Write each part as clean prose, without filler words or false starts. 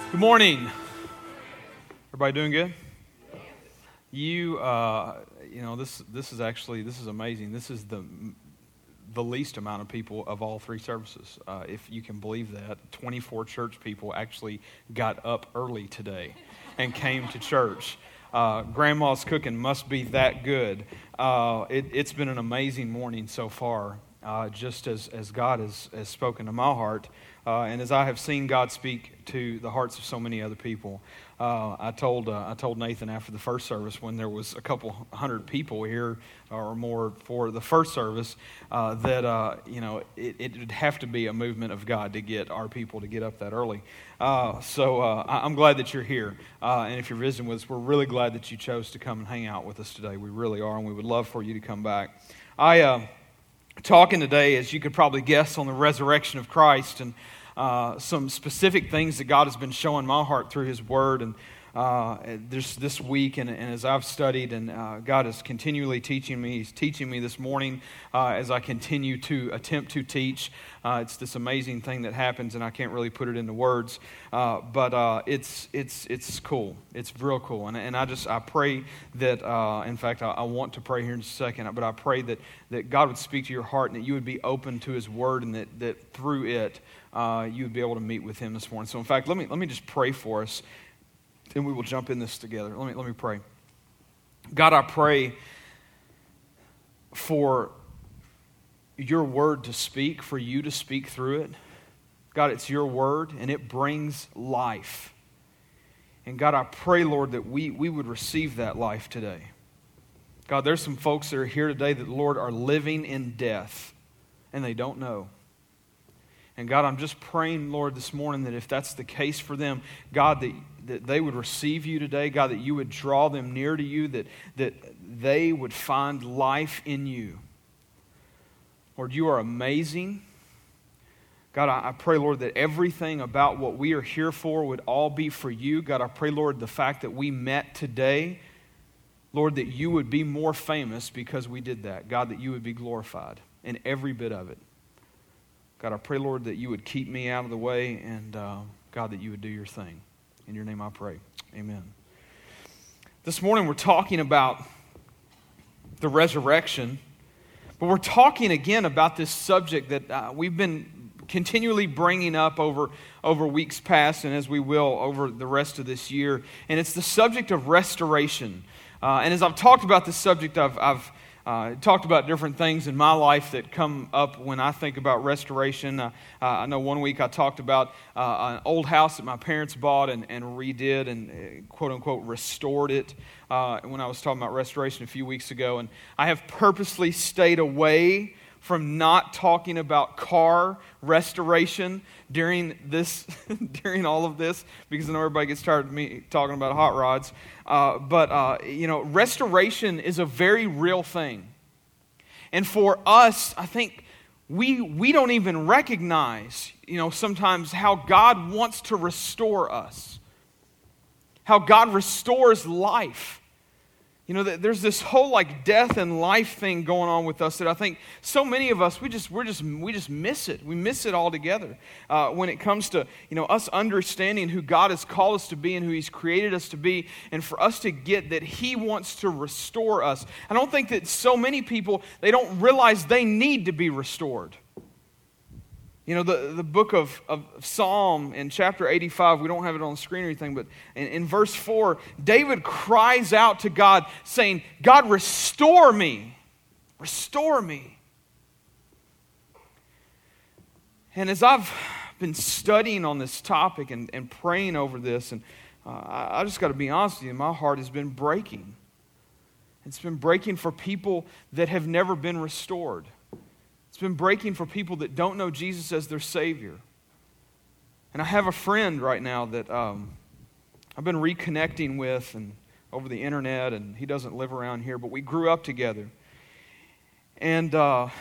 Good morning. Everybody doing good? This is amazing. This is the least amount of people of all three services, if you can believe that. 24 church people actually got up early today and came to church. Grandma's cooking must be that good. It's been an amazing morning so far, just as God has spoken to my heart. And as I have seen God speak to the hearts of so many other people, I told Nathan after the first service, when there was a couple hundred people here or more for the first service, that it would have to be a movement of God to get our people to get up that early. So I'm glad that you're here, and if you're visiting with us, we're really glad that you chose to come and hang out with us today. We really are, and we would love for you to come back. Talking today, as you could probably guess, on the resurrection of Christ and some specific things that God has been showing my heart through His Word and this week, and as I've studied, and God is continually teaching me. He's teaching me this morning as I continue to attempt to teach. It's this amazing thing that happens, and I can't really put it into words, but it's cool. It's real cool, and I pray that. In fact, I want to pray here in a second, but I pray that God would speak to your heart and that you would be open to His Word, and that through it you would be able to meet with Him this morning. So, in fact, let me just pray for us. And we will jump in this together. Let me pray. God, I pray for your word to speak, for you to speak through it. God, it's your word, and it brings life. And God, I pray, Lord, that we would receive that life today. God, there's some folks that are here today that, Lord, are living in death, and they don't know. And God, I'm just praying, Lord, this morning that if that's the case for them, God, that they would receive you today. God, that you would draw them near to you, that they would find life in you. Lord, you are amazing. God, I pray, Lord, that everything about what we are here for would all be for you. God, I pray, Lord, the fact that we met today, Lord, that you would be more famous because we did that. God, that you would be glorified in every bit of it. God, I pray, Lord, that you would keep me out of the way, and God, that you would do your thing. In your name I pray. Amen. This morning we're talking about the resurrection, but we're talking again about this subject that we've been continually bringing up over weeks past, and as we will over the rest of this year, and it's the subject of restoration. And as I've talked about this subject, I've talked about different things in my life that come up when I think about restoration. I know one week I talked about an old house that my parents bought and redid and quote-unquote restored it when I was talking about restoration a few weeks ago. And I have purposely stayed away from not talking about car restoration during all of this, because I know everybody gets tired of me talking about hot rods. But restoration is a very real thing. And for us, I think we don't even recognize, sometimes how God wants to restore us. How God restores life. There's this whole death and life thing going on with us that I think so many of us we just miss it. We miss it altogether when it comes to us understanding who God has called us to be and who He's created us to be, and for us to get that He wants to restore us. I don't think that so many people, they don't realize they need to be restored. The book of Psalm in chapter 85, we don't have it on the screen or anything, but in verse 4, David cries out to God saying, God, restore me. Restore me. And as I've been studying on this topic and praying over this, and I just got to be honest with you, my heart has been breaking. It's been breaking for people that have never been restored. It's been breaking for people that don't know Jesus as their Savior. And I have a friend right now that I've been reconnecting with and over the internet, and he doesn't live around here, but we grew up together. And I've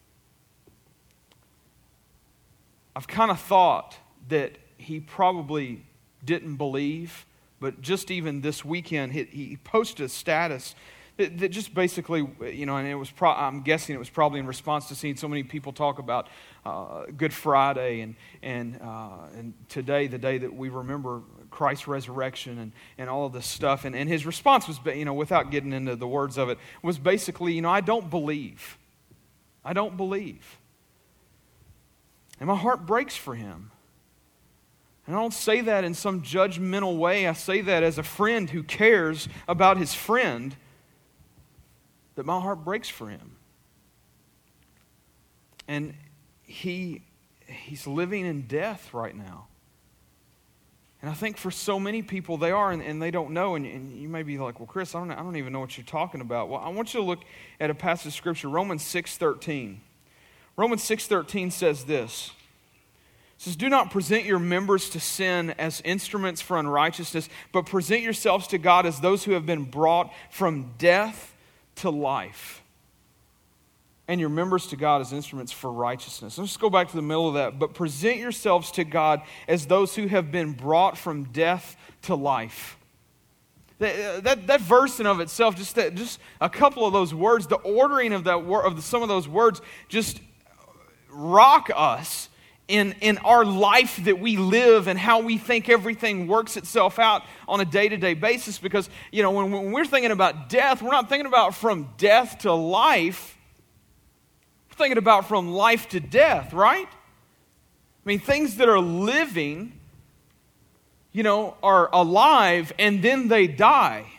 kind of thought that he probably didn't believe, but just even this weekend, he posted a status That just basically, and it was. I'm guessing it was probably in response to seeing so many people talk about Good Friday and today, the day that we remember Christ's resurrection and all of this stuff. And his response was, without getting into the words of it, was basically, I don't believe. I don't believe. And my heart breaks for him. And I don't say that in some judgmental way. I say that as a friend who cares about his friend, that my heart breaks for him. And he's living in death right now. And I think for so many people they are, and they don't know. And you may be like, well, Chris, I don't even know what you're talking about. Well, I want you to look at a passage of Scripture, Romans 6:13. Romans 6:13 says this. It says, do not present your members to sin as instruments for unrighteousness, but present yourselves to God as those who have been brought from death to life. And your members to God as instruments for righteousness. Let's go back to the middle of that. But present yourselves to God as those who have been brought from death to life. That verse in of itself, just a couple of those words, the ordering of some of those words just rock us in our life that we live and how we think everything works itself out on a day-to-day basis. Because, when we're thinking about death, we're not thinking about from death to life. We're thinking about from life to death, right? I mean, things that are living, are alive and then they die.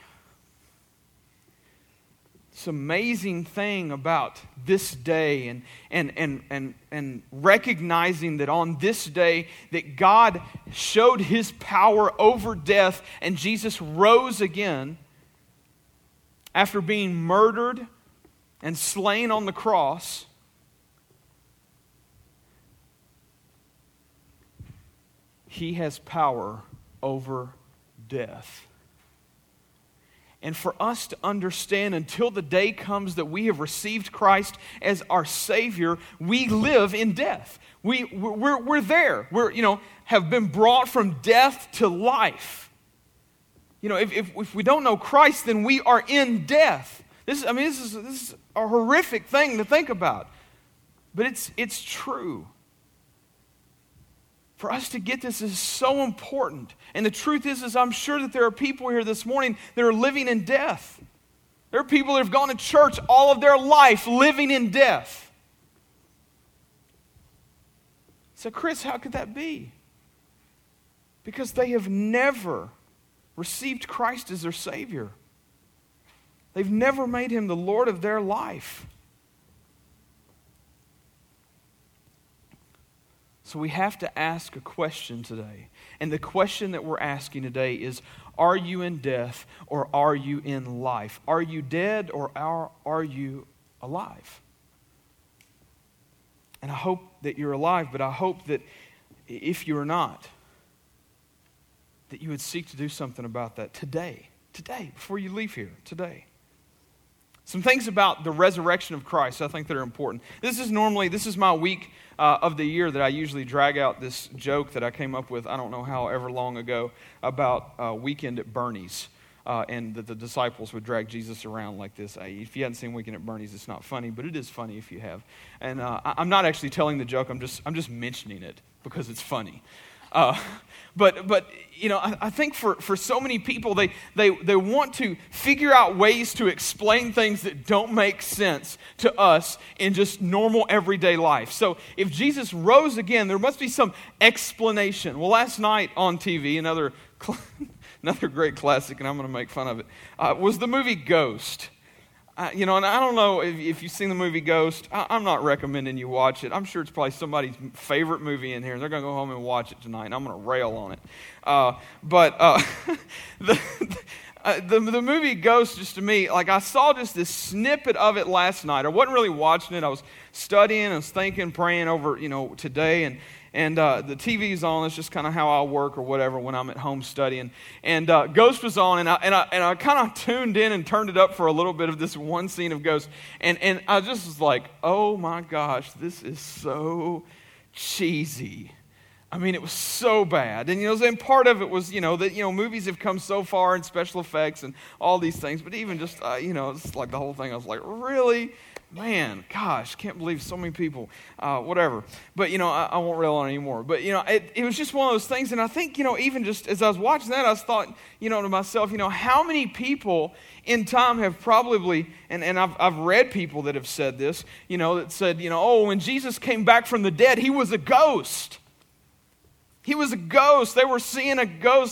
This amazing thing about this day and recognizing that on this day that God showed his power over death and Jesus rose again after being murdered and slain on the cross. He has power over death. And for us to understand until the day comes that we have received Christ as our Savior, we live in death. We're there. Have been brought from death to life. If we don't know Christ, then we are in death. This is a horrific thing to think about. But it's true. For us to get this is so important. And the truth is I'm sure that there are people here this morning that are living in death. There are people that have gone to church all of their life living in death. So, Chris, how could that be? Because they have never received Christ as their Savior. They've never made him the Lord of their life. So we have to ask a question today. And the question that we're asking today is, are you in death or are you in life? Are you dead or are you alive? And I hope that you're alive, but I hope that if you're not, that you would seek to do something about that today, before you leave here, today. Some things about the resurrection of Christ I think that are important. This is my week of the year that I usually drag out this joke that I came up with, I don't know however long ago, about Weekend at Bernie's. And that the disciples would drag Jesus around like this. If you haven't seen Weekend at Bernie's, it's not funny, but it is funny if you have. And I'm not actually telling the joke, I'm just mentioning it because it's funny. But I think for so many people, they want to figure out ways to explain things that don't make sense to us in just normal everyday life. So if Jesus rose again, there must be some explanation. Well, last night on TV, another great classic, and I'm going to make fun of it, was the movie Ghost. And I don't know if you've seen the movie Ghost. I'm not recommending you watch it. I'm sure it's probably somebody's favorite movie in here, and they're going to go home and watch it tonight, and I'm going to rail on it. The movie Ghost, just to me, like I saw just this snippet of it last night. I wasn't really watching it. I was studying, I was thinking, praying over, today, and the TV's on. It's just kind of how I work or whatever when I'm at home studying. And Ghost was on, and I kind of tuned in and turned it up for a little bit of this one scene of Ghost. And I just was like, oh my gosh, this is so cheesy. I mean, it was so bad. And, and part of it was, that, movies have come so far in special effects and all these things. But even just, it's like the whole thing, I was like, really? Man, gosh, can't believe so many people, whatever. But, I won't rail on it anymore. But, it was just one of those things. And I think, even just as I was watching that, I was thought, to myself, how many people in time have probably, and I've read people that have said this, that said, when Jesus came back from the dead, he was a ghost. He was a ghost. They were seeing a ghost.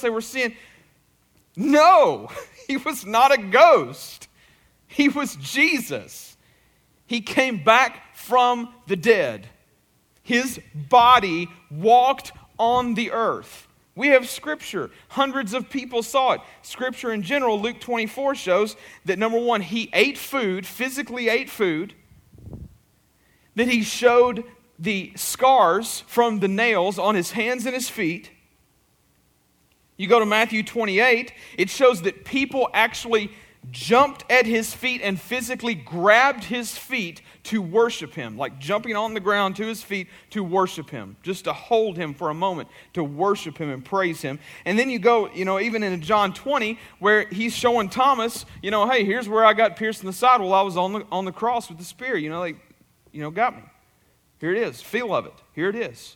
No, he was not a ghost. He was Jesus. He came back from the dead. His body walked on the earth. We have Scripture. Hundreds of people saw it. Scripture in general, Luke 24 shows that, number one, he ate food, physically ate food, that he showed the scars from the nails on his hands and his feet. You go to Matthew 28, it shows that people actually jumped at his feet and physically grabbed his feet to worship him, like jumping on the ground to his feet to worship him, just to hold him for a moment, to worship him and praise him. And then you go, even in John 20, where he's showing Thomas, hey, here's where I got pierced in the side while I was on the cross with the spear. Got me. Here it is. Feel of it. Here it is.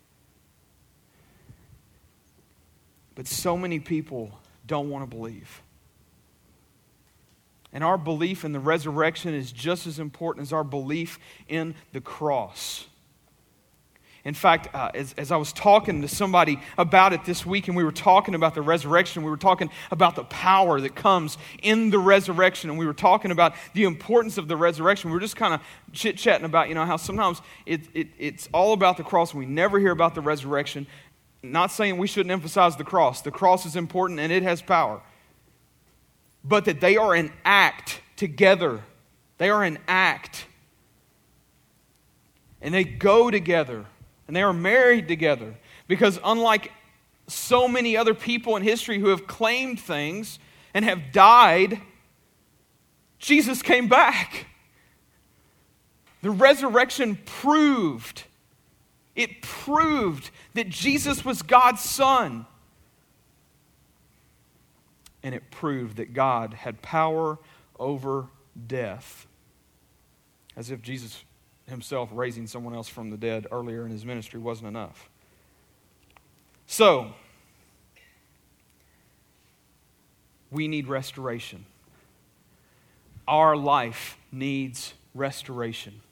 But so many people don't want to believe. And our belief in the resurrection is just as important as our belief in the cross. In fact, as I was talking to somebody about it this week, and we were talking about the resurrection, we were talking about the power that comes in the resurrection, and we were talking about the importance of the resurrection. We were just kind of chit-chatting about, how sometimes it's all about the cross, and we never hear about the resurrection. Not saying we shouldn't emphasize the cross. The cross is important, and it has power. But that they are an act together. They are an act. And they go together. And they are married together. Because unlike so many other people in history who have claimed things and have died, Jesus came back. The resurrection proved that Jesus was God's Son. And it proved that God had power over death. As if Jesus himself raising someone else from the dead earlier in his ministry wasn't enough. So, we need restoration. Our life needs restoration.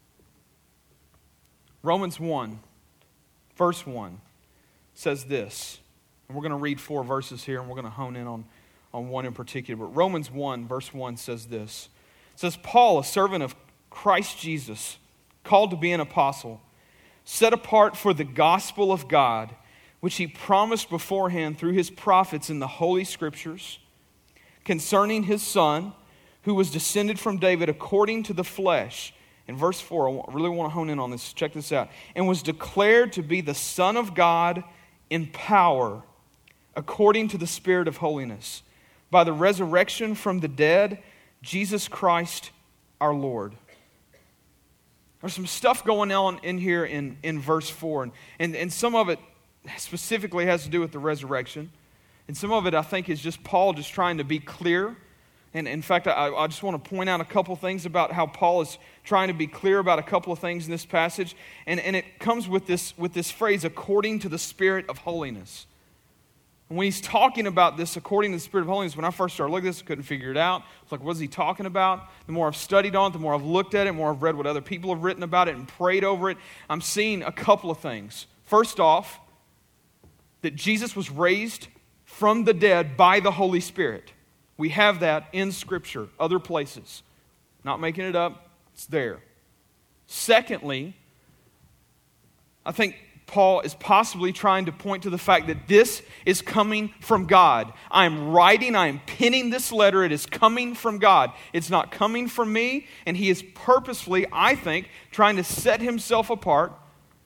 Romans 1, verse 1 says this. And we're going to read 4 verses here, and we're going to hone in on one in particular. But Romans 1, verse 1 says this. It says, Paul, a servant of Christ Jesus, called to be an apostle, set apart for the gospel of God, which he promised beforehand through his prophets in the Holy Scriptures, concerning his Son, who was descended from David according to the flesh. In verse 4, I really want to hone in on this. Check this out. And was declared to be the Son of God in power, according to the Spirit of holiness, by the resurrection from the dead, Jesus Christ our Lord. There's some stuff going on in here in verse 4, and some of it specifically has to do with the resurrection, and some of it I think is just Paul just trying to be clear. And in fact, I just want to point out a couple things about how Paul is trying to be clear about a couple of things in this passage, and it comes with this phrase, according to the Spirit of holiness. When he's talking about this, according to the Spirit of holiness, when I first started looking at this, I couldn't figure it out. It's like, what is he talking about? The more I've studied on it, the more I've looked at it, the more I've read what other people have written about it and prayed over it, I'm seeing a couple of things. First off, that Jesus was raised from the dead by the Holy Spirit. We have that in Scripture, other places. Not making it up, it's there. Secondly, I think Paul is possibly trying to point to the fact that this is coming from God. I am penning this letter. It is coming from God. It's not coming from me, and he is purposefully, I think, trying to set himself apart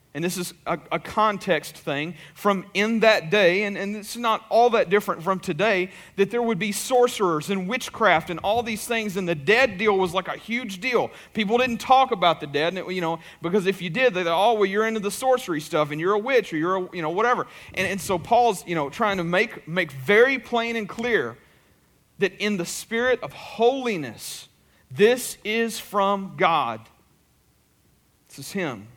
and this is a context thing from in that day, and it's not all that different from today, that there would be sorcerers and witchcraft and all these things, and the dead deal was like a huge deal. People didn't talk about the dead, and because if you did, they thought, oh, well, you're into the sorcery stuff, and you're a witch, or you're whatever. And so Paul's, trying to make very plain and clear that in the spirit of holiness, this is from God. This is Him.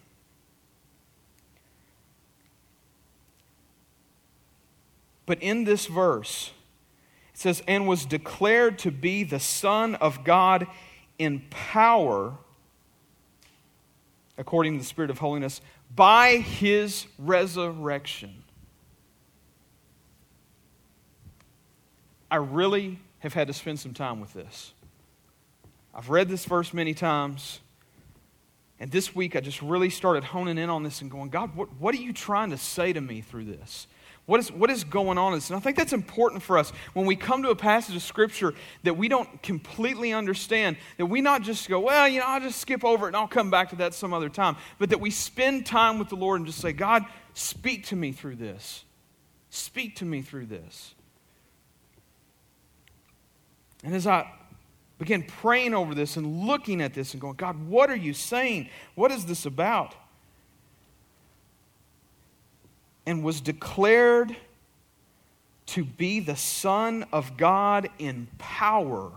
But in this verse, it says, and was declared to be the Son of God in power, according to the Spirit of holiness, by His resurrection. I really have had to spend some time with this. I've read this verse many times, and this week I just really started honing in on this and going, God, what are you trying to say to me through this? What is going on in this? And I think that's important for us when we come to a passage of Scripture that we don't completely understand, that we not just go, well, I'll just skip over it and I'll come back to that some other time, but that we spend time with the Lord and just say, God, speak to me through this. Speak to me through this. And as I began praying over this and looking at this and going, God, what are you saying? What is this about? And was declared to be the Son of God in power.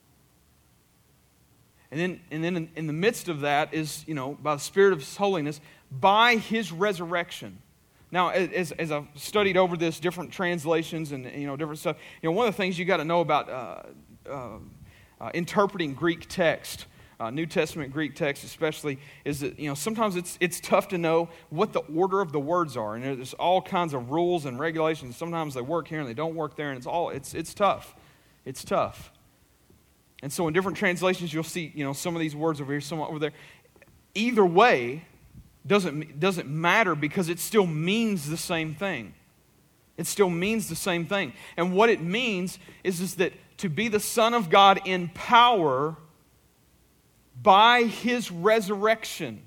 And then in the midst of that is, by the Spirit of His holiness, by His resurrection. Now, as I've studied over this, different translations and different stuff, one of the things you got to know about interpreting Greek text, New Testament Greek text especially, is that sometimes it's tough to know what the order of the words are, and there's all kinds of rules and regulations. Sometimes they work here and they don't work there, and it's tough. It's tough. And so in different translations, you'll see some of these words over here, some over there. Either way doesn't matter because it still means the same thing. It still means the same thing, and what it means is that to be the Son of God in power by His resurrection.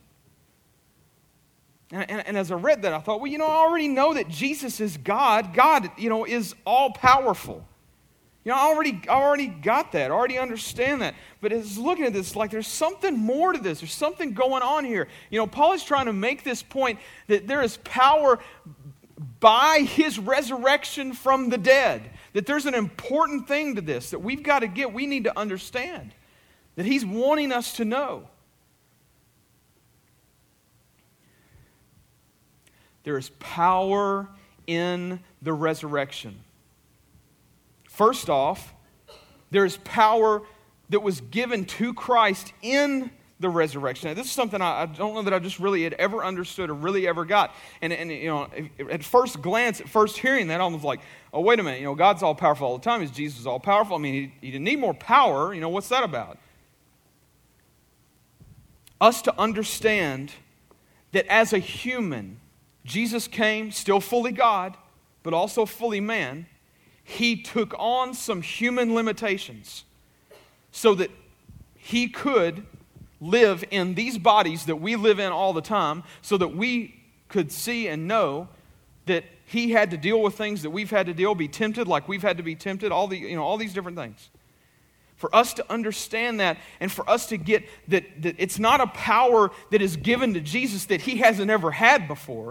And as I read that, I thought, well, I already know that Jesus is God. God, is all-powerful. I already got that. I already understand that. But as looking at this, like there's something more to this. There's something going on here. Paul is trying to make this point that there is power by His resurrection from the dead. That there's an important thing to this that we've got to get. We need to understand. That He's wanting us to know. There is power in the resurrection. First off, there is power that was given to Christ in the resurrection. Now, this is something I don't know that I just really had ever understood or really ever got. And at first glance, at first hearing that, I was like, oh, wait a minute. God's all powerful all the time. Is Jesus all powerful? I mean, He didn't need more power. What's that about? Us to understand that as a human, Jesus came still fully God, but also fully man. He took on some human limitations so that He could live in these bodies that we live in all the time, so that we could see and know that He had to deal with things that we've had to deal, be tempted like we've had to be tempted, all these different things. For us to understand that, and for us to get that it's not a power that is given to Jesus that He hasn't ever had before.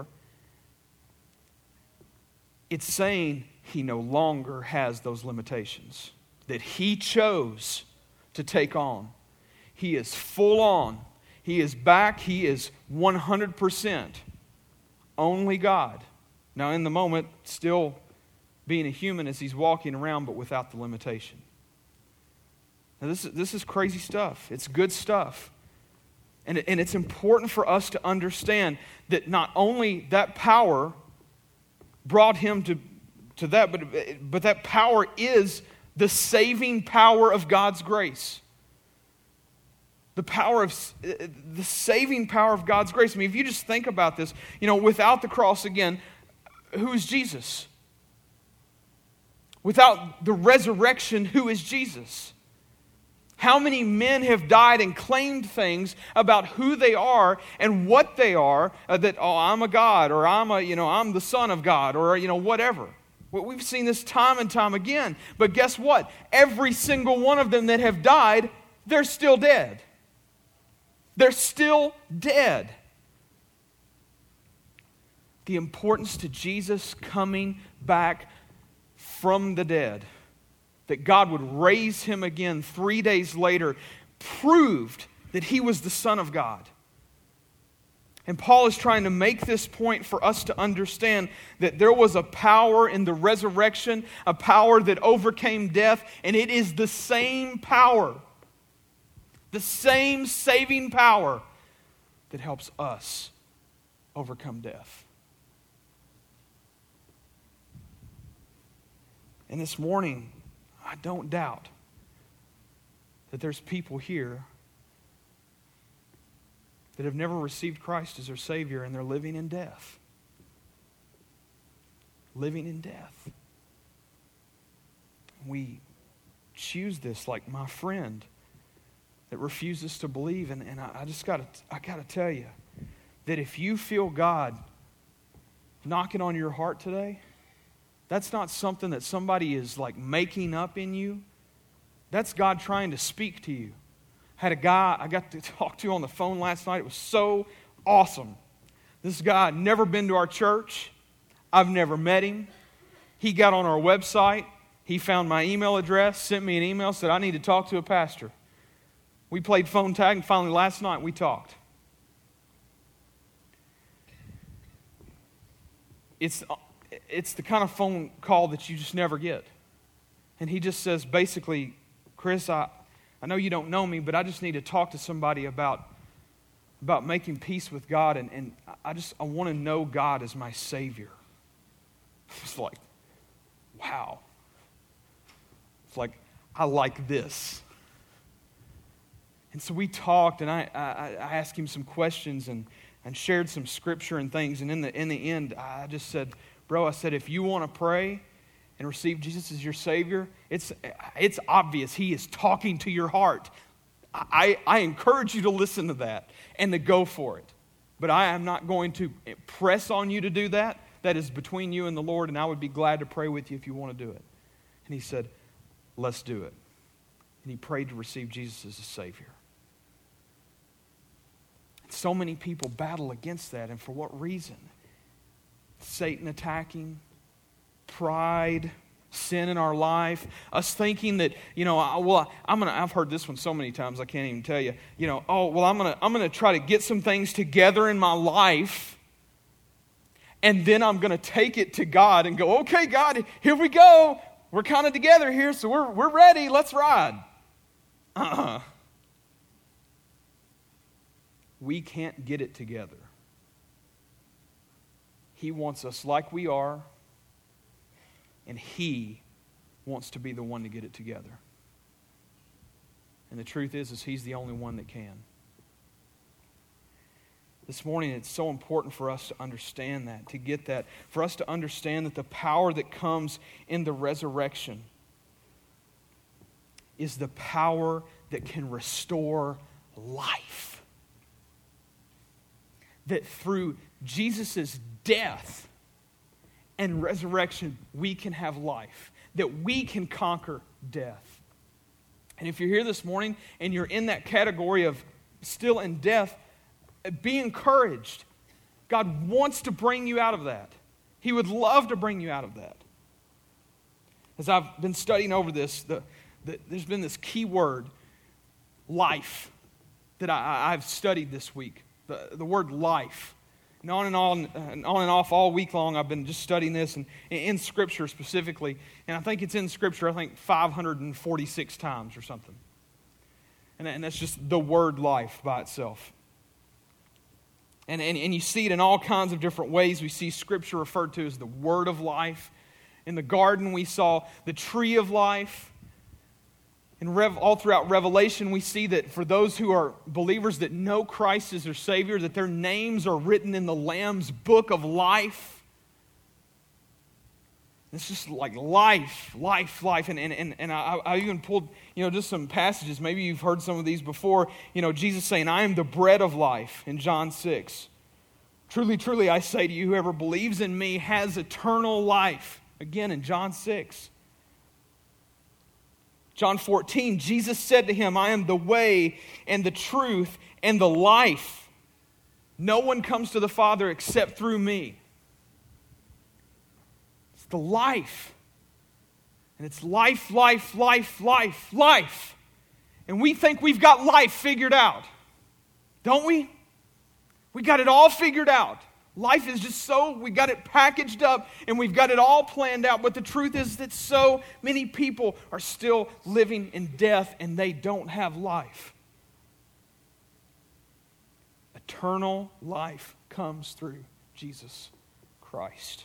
It's saying He no longer has those limitations that He chose to take on. He is full on. He is back. He is 100% only God. Now in the moment, still being a human as He's walking around, but without the limitation. Now, this is crazy stuff. It's good stuff. And it's important for us to understand that not only that power brought Him to that, but that power is the saving power of God's grace. The saving power of God's grace. I mean, if you just think about this, without the cross again, who is Jesus? Without the resurrection, who is Jesus? How many men have died and claimed things about who they are and what they are, that, I'm a God, or I'm the Son of God, or, whatever. We've seen this time and time again. But guess what? Every single one of them that have died, they're still dead. They're still dead. The importance to Jesus coming back from the dead, that God would raise him again 3 days later, proved that he was the Son of God. And Paul is trying to make this point for us to understand that there was a power in the resurrection, a power that overcame death, and it is the same power, the same saving power that helps us overcome death. And this morning, I don't doubt that there's people here that have never received Christ as their Savior, and they're living in death. Living in death. We choose this like my friend that refuses to believe, and I gotta tell you that if you feel God knocking on your heart today, that's not something that somebody is like making up in you. That's God trying to speak to you. Had a guy I got to talk to on the phone last night. It was so awesome. This guy had never been to our church. I've never met him. He got on our website. He found my email address, sent me an email, said, I need to talk to a pastor. We played phone tag, and finally last night we talked. It's the kind of phone call that you just never get. And he just says, basically, Chris, I know you don't know me, but I just need to talk to somebody about making peace with God, and I want to know God as my Savior. It's like, wow. It's like, I like this. And so we talked, and I asked him some questions and shared some scripture and things, and in the end, I just said, bro, I said, if you want to pray and receive Jesus as your Savior, it's obvious He is talking to your heart. I encourage you to listen to that and to go for it. But I am not going to press on you to do that. That is between you and the Lord, and I would be glad to pray with you if you want to do it. And he said, let's do it. And he prayed to receive Jesus as a Savior. So many people battle against that, and for what reason? Satan attacking, pride, sin in our life, us thinking that, I've heard this one so many times I can't even tell you. I'm gonna try to get some things together in my life, and then I'm gonna take it to God and go, okay, God, here we go. We're kind of together here, so we're ready. Let's ride. We can't get it together. He wants us like we are, and He wants to be the one to get it together. And the truth is He's the only one that can. This morning, it's so important for us to understand that, to get that, for us to understand that the power that comes in the resurrection is the power that can restore life. That through Jesus' death and resurrection, we can have life. That we can conquer death. And if you're here this morning and you're in that category of still in death, be encouraged. God wants to bring you out of that. He would love to bring you out of that. As I've been studying over this, there's been this key word, life, that I've studied this week. The word life. And on and off all week long, I've been just studying this, and in Scripture specifically. And I think it's in Scripture, 546 times or something. And that's just the word life by itself. And you see it in all kinds of different ways. We see Scripture referred to as the word of life. In the garden, we saw the tree of life. All throughout Revelation, we see that for those who are believers that know Christ as their Savior, that their names are written in the Lamb's book of life. It's just like life. And I even pulled, just some passages. Maybe you've heard some of these before. Jesus saying, I am the bread of life in John 6. Truly, truly, I say to you, whoever believes in me has eternal life. Again, in John 6. John 14, Jesus said to him, I am the way and the truth and the life. No one comes to the Father except through me. It's the life. And it's life. And we think we've got life figured out. Don't we? We got it all figured out. Life is just we got it packaged up and we've got it all planned out. But the truth is that so many people are still living in death and they don't have life. Eternal life comes through Jesus Christ.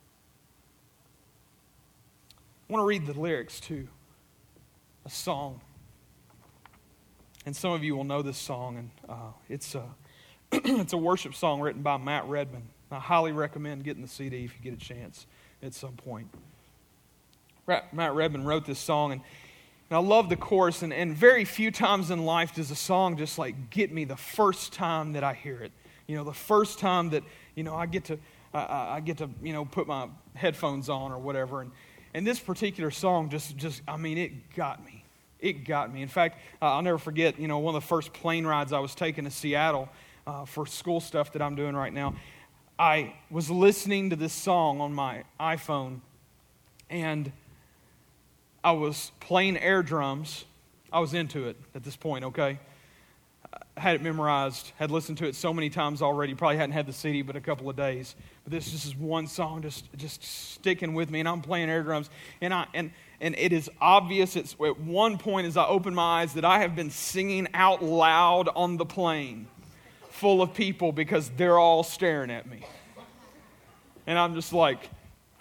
I want to read the lyrics to a song. And some of you will know this song, and it's a worship song written by Matt Redman. I highly recommend getting the CD if you get a chance at some point. Matt Redman wrote this song, and I love the chorus, and very few times in life does a song just like get me the first time that I hear it. The first time that, I get to put my headphones on or whatever. And this particular song it got me. It got me. In fact, I'll never forget, one of the first plane rides I was taking to Seattle for school stuff that I'm doing right now. I was listening to this song on my iPhone, and I was playing air drums. I was into it at this point, okay? I had it memorized, had listened to it so many times already. Probably hadn't had the CD but a couple of days. But this is one song just sticking with me, and I'm playing air drums. And it is obvious, it's at one point as I open my eyes, that I have been singing out loud on the plane full of people because they're all staring at me. And I'm just like,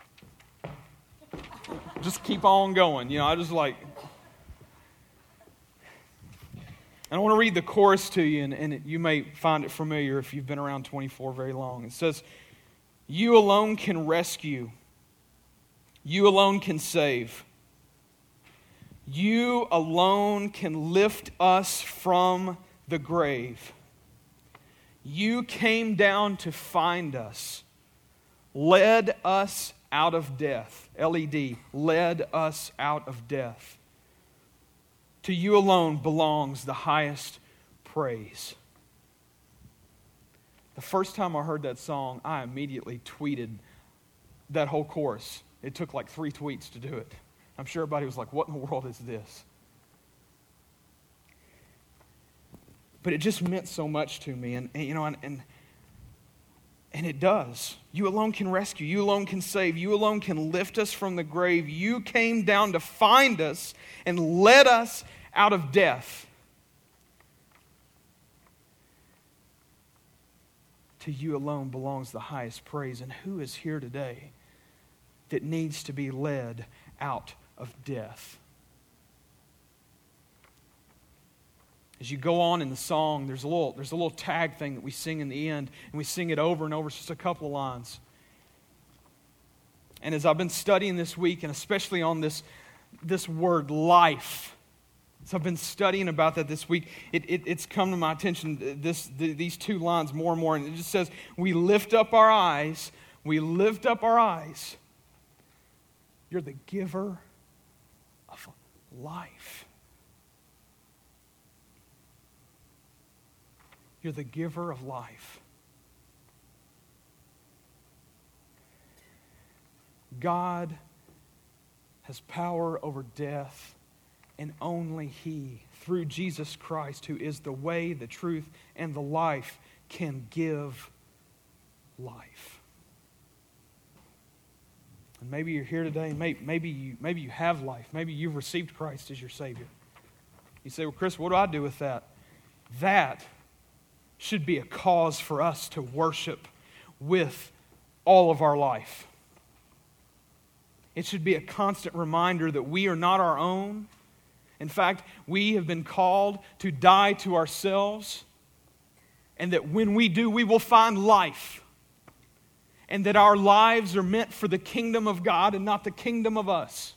just keep on going. I just like... And I want to read the chorus to you, and you may find it familiar if you've been around 24 very long. It says, you alone can rescue. You alone can save. You alone can lift us from the grave. You came down to find us, led us out of death. LED, led us out of death. To you alone belongs the highest praise. The first time I heard that song, I immediately tweeted that whole chorus. It took like 3 tweets to do it. I'm sure everybody was like, what in the world is this? But it just meant so much to me. And it does. You alone can rescue. You alone can save. You alone can lift us from the grave. You came down to find us and led us out of death. To you alone belongs the highest praise. And who is here today that needs to be led out of death? As you go on in the song, there's a little tag thing that we sing in the end, and we sing it over and over. It's just a couple of lines. And as I've been studying this week, and especially on this word life, as I've been studying about that this week, it's come to my attention these 2 lines more and more, and it just says, we lift up our eyes. You're the giver of life. You're the giver of life. God has power over death, and only He, through Jesus Christ, who is the way, the truth, and the life, can give life. And maybe you're here today, and maybe you have life. Maybe you've received Christ as your Savior. You say, well, Chris, what do I do with that? That should be a cause for us to worship with all of our life. It should be a constant reminder that we are not our own. In fact, we have been called to die to ourselves, and that when we do, we will find life. and that our lives are meant for the kingdom of God and not the kingdom of us.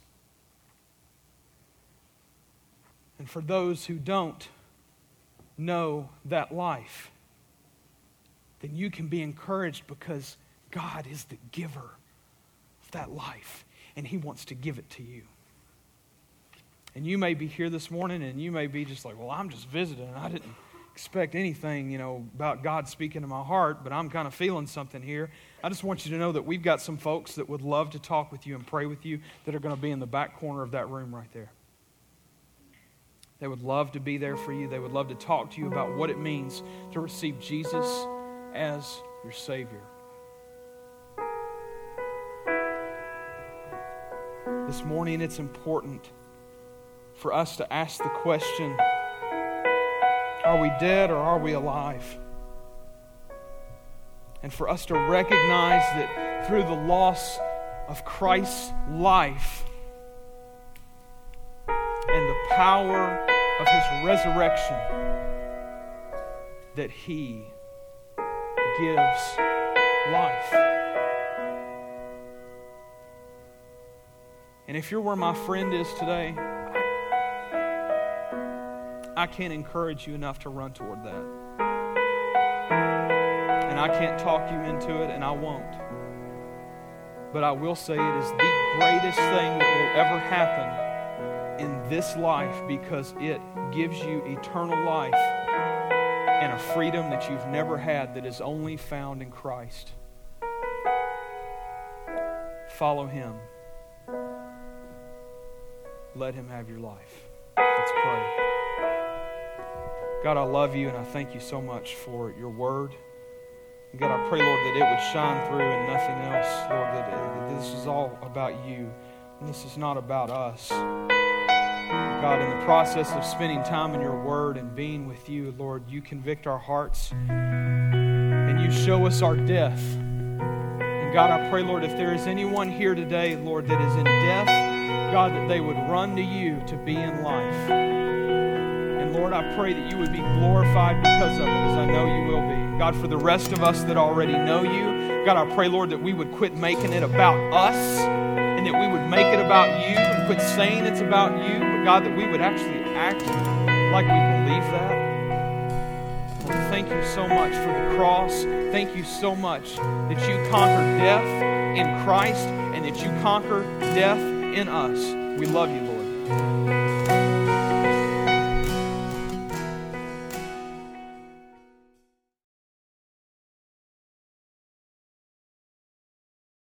And for those who don't know that life, then you can be encouraged because God is the giver of that life, and He wants to give it to you. And you may be here this morning, and you may be just like, well, I'm just visiting, and I didn't expect anything, about God speaking to my heart, but I'm kind of feeling something here. I just want you to know that we've got some folks that would love to talk with you and pray with you that are going to be in the back corner of that room right there. They would love to be there for you. They would love to talk to you about what it means to receive Jesus as your Savior. This morning, it's important for us to ask the question, are we dead or are we alive? And for us to recognize that through the loss of Christ's life and the power of His resurrection, that He gives life. And if you're where my friend is today, I can't encourage you enough to run toward that. And I can't talk you into it, and I won't. But I will say it is the greatest thing that will ever happen in this life, because it gives you eternal life and a freedom that you've never had that is only found in Christ. Follow Him. Let Him have your life. Let's pray. God, I love you, and I thank you so much for your word. And God, I pray, Lord, that it would shine through and nothing else. Lord, that this is all about you, and this is not about us. God, in the process of spending time in your word and being with you, Lord, you convict our hearts, and you show us our death. And God, I pray, Lord, if there is anyone here today, Lord, that is in death, God, that they would run to you to be in life. And Lord, I pray that you would be glorified because of it, as I know you will be. God, for the rest of us that already know you, God, I pray, Lord, that we would quit making it about us, and that we would make it about you, and quit saying it's about you, but God, that we would actually act like we believe that. Lord, thank you so much for the cross. Thank you so much that you conquered death in Christ, and that you conquered death in us. We love you, Lord.